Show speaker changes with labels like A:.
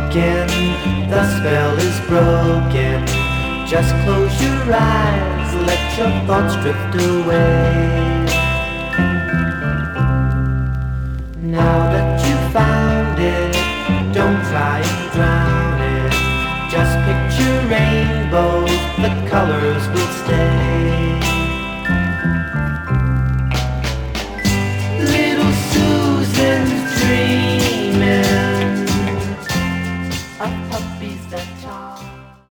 A: broken, the spell is broken. Just close your eyes, let your thoughts drift away.